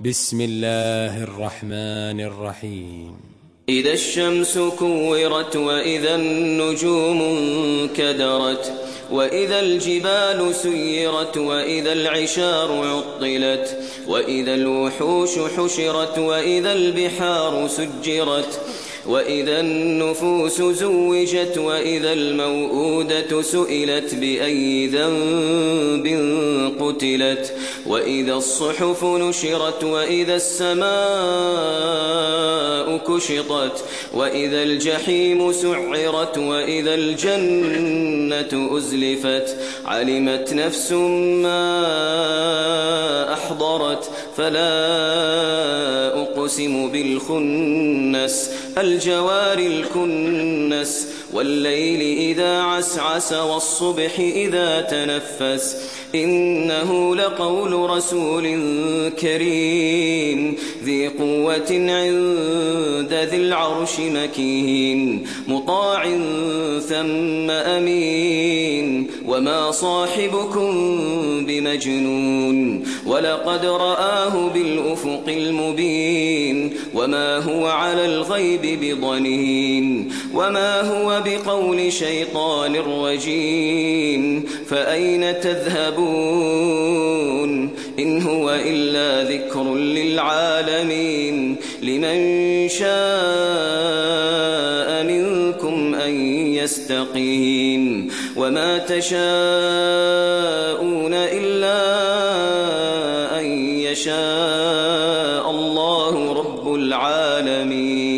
بسم الله الرحمن الرحيم. إذا الشمس كورت وإذا النجوم انكدرت وإذا الجبال سيرت وإذا العشار عطلت وإذا الوحوش حشرت وإذا البحار سجرت وإذا النفوس زوجت وإذا الموءودة سئلت بأي ذنب قتلت وإذا الصحف نشرت وإذا السماء كشطت وإذا الجحيم سعرت وإذا الجنة أزلفت علمت نفس ما أحضرت فلا أقسم بالخنس الجوار الكنس والليل إذا عسعس والصبح إذا تنفس إنه لقول رسول كريم ذي قوة عند ذي العرش مكين مطاع ثم أمين وما صاحبكم بمجنون ولقد رآه بالأفق المبين وما هو على الغيب بضنين وما هو بقول شيطان رجيم فأين تذهبون إن هو إلا ذكر للعالمين لمن شاء منكم أن يستقيم وما تشاءون إلا أن يشاء الله رب العالمين.